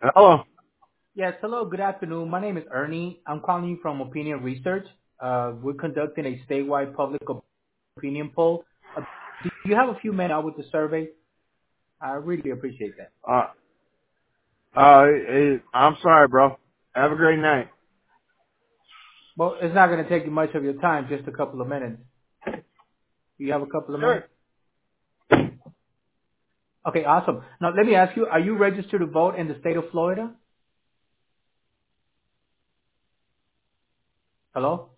Hello. Yes, hello, good afternoon. My name is Ernie. I'm calling you from Opinion Research. We're conducting a statewide public opinion poll. Do you have a few minutes out with the survey? I really appreciate that. Uh, I'm sorry, bro. Have a great night. Well, it's not going to take you much of your time, just a couple of minutes. Do you have a couple of Sure. minutes? Okay, awesome. Now, let me ask you, are you registered to vote in the state of Florida? Hello?